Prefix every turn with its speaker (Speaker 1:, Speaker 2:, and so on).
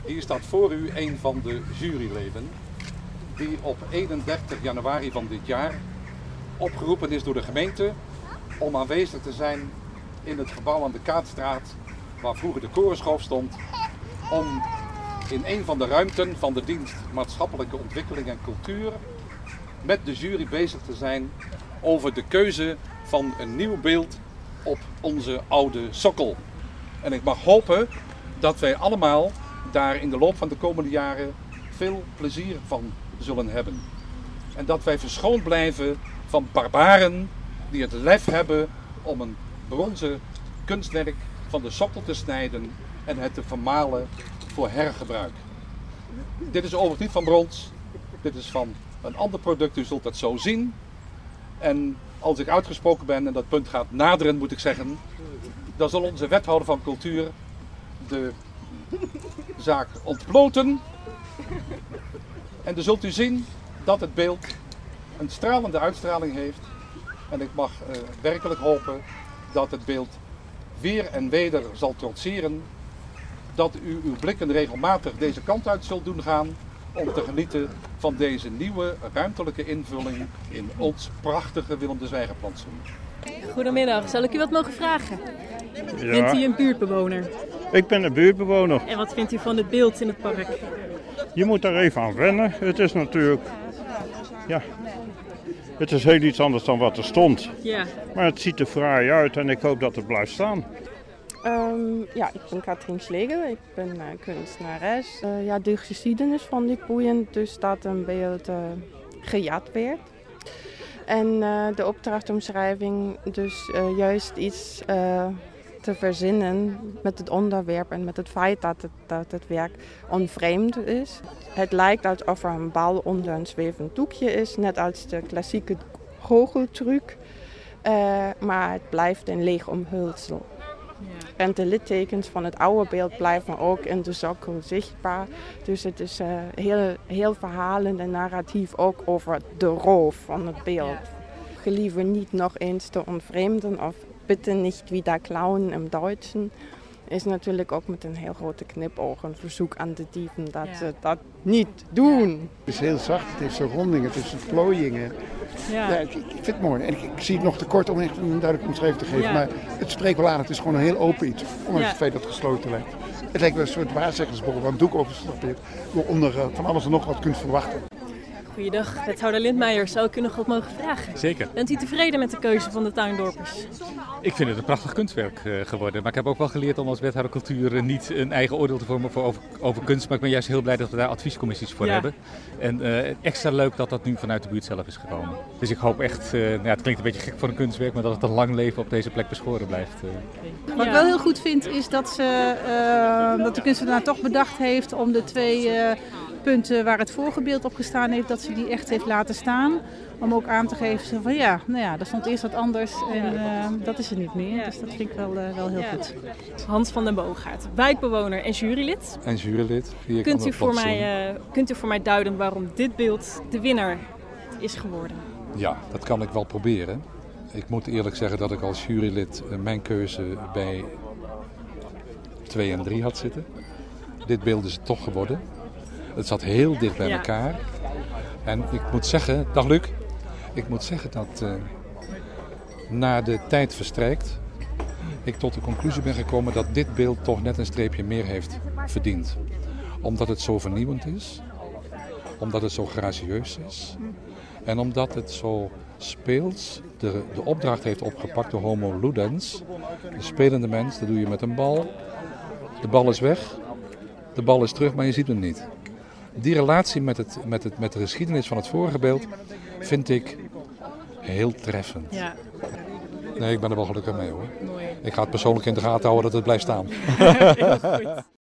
Speaker 1: Hier staat voor u een van de juryleden die op 31 januari van dit jaar opgeroepen is door de gemeente om aanwezig te zijn in het gebouw aan de Kaatstraat waar vroeger de korenschoof stond, om in een van de ruimten van de dienst Maatschappelijke Ontwikkeling en Cultuur met de jury bezig te zijn over de keuze van een nieuw beeld op onze oude sokkel. En ik mag hopen dat wij allemaal daar in de loop van de komende jaren veel plezier van zullen hebben. En dat wij verschoond blijven van barbaren die het lef hebben om een bronzen kunstwerk van de sokkel te snijden en het te vermalen voor hergebruik. Dit is overigens niet van brons, dit is van een ander product, u zult dat zo zien. En als ik uitgesproken ben en dat punt gaat naderen, moet ik zeggen, dan zal onze wethouder van cultuur de zaak ontploten. En dan zult u zien dat het beeld een stralende uitstraling heeft. En ik mag werkelijk hopen dat het beeld weer en weder zal trotseren. Dat u uw blikken regelmatig deze kant uit zult doen gaan om te genieten van deze nieuwe ruimtelijke invulling in ons prachtige Willem de Zwijgerplantsoen.
Speaker 2: Goedemiddag, zal ik u wat mogen vragen?
Speaker 3: Ja.
Speaker 2: Bent u een buurtbewoner?
Speaker 3: Ik ben een buurtbewoner.
Speaker 2: En wat vindt u van het beeld in het park?
Speaker 3: Je moet daar even aan wennen. Het is natuurlijk, ja, het is heel iets anders dan wat er stond.
Speaker 2: Ja.
Speaker 3: Maar het ziet er fraai uit en ik hoop dat het blijft staan.
Speaker 4: Ja, ik ben Katrien Schlegel, ik ben kunstenares. De geschiedenis van dit boeiend, dus dat een beeld gejat werd. En de opdrachtomschrijving, dus juist iets te verzinnen met het onderwerp en met het feit dat het werk onvreemd is. Het lijkt alsof er een bal onder een zwevend doekje is, net als de klassieke goocheltruc. Maar het blijft een leeg omhulsel. Ja. En de littekens van het oude beeld blijven ook in de sokkel zichtbaar. Dus het is heel verhalend en narratief ook over de roof van het beeld. Ja. Gelieve niet nog eens te ontvreemden of bitte niet wieder klauen im Duitschen. Is natuurlijk ook met een heel grote knipoog een verzoek aan de dieven dat ze dat niet doen.
Speaker 5: Het is heel zacht, het heeft zo'n rondingen, het is plooiingen. Ja, ik vind het mooi. En ik zie het nog te kort om echt een duidelijk omschrijving te geven. Ja. Maar het spreekt wel aan, het is gewoon een heel open iets. Ondanks het feit dat het gesloten lijkt. Het lijkt wel een soort waarzeggersbol waar een doek over stapeert. Waaronder van alles en nog wat kunt verwachten.
Speaker 2: Goeiedag, wethouder Lindmeijer. Zou ik u nog wat mogen vragen?
Speaker 6: Zeker.
Speaker 2: Bent u tevreden met de keuze van de tuindorpers?
Speaker 6: Ik vind het een prachtig kunstwerk geworden. Maar ik heb ook wel geleerd om als wethouder cultuur niet een eigen oordeel te vormen over kunst. Maar ik ben juist heel blij dat we daar adviescommissies voor hebben. En extra leuk dat dat nu vanuit de buurt zelf is gekomen. Dus ik hoop echt, het klinkt een beetje gek voor een kunstwerk, maar dat het een lang leven op deze plek beschoren blijft.
Speaker 7: Wat ik wel heel goed vind is dat de kunstenaar toch bedacht heeft om de twee punten waar het vorige beeld op gestaan heeft, dat ze die echt heeft laten staan. Om ook aan te geven van er stond eerst wat anders en dat is er niet meer. Dus dat vind ik wel heel goed.
Speaker 2: Hans van den Boogaard, wijkbewoner en jurylid.
Speaker 1: En jurylid.
Speaker 2: Kunt u voor mij duiden waarom dit beeld de winnaar is geworden?
Speaker 1: Ja, dat kan ik wel proberen. Ik moet eerlijk zeggen dat ik als jurylid mijn keuze bij 2 en 3 had zitten. Dit beeld is het toch geworden. Het zat heel dicht bij elkaar. En ik moet zeggen, dag Luc, ik moet zeggen dat na de tijd verstrijkt ik tot de conclusie ben gekomen dat dit beeld toch net een streepje meer heeft verdiend. Omdat het zo vernieuwend is, omdat het zo gracieus is en omdat het zo speels de opdracht heeft opgepakt, de homo ludens, de spelende mens, dat doe je met een bal. De bal is weg, de bal is terug, maar je ziet hem niet. Die relatie met de geschiedenis van het vorige beeld vind ik heel treffend. Ja. Nee, ik ben er wel gelukkig mee hoor. Mooi. Ik ga het persoonlijk in de gaten houden dat het blijft staan.
Speaker 2: Heel goed.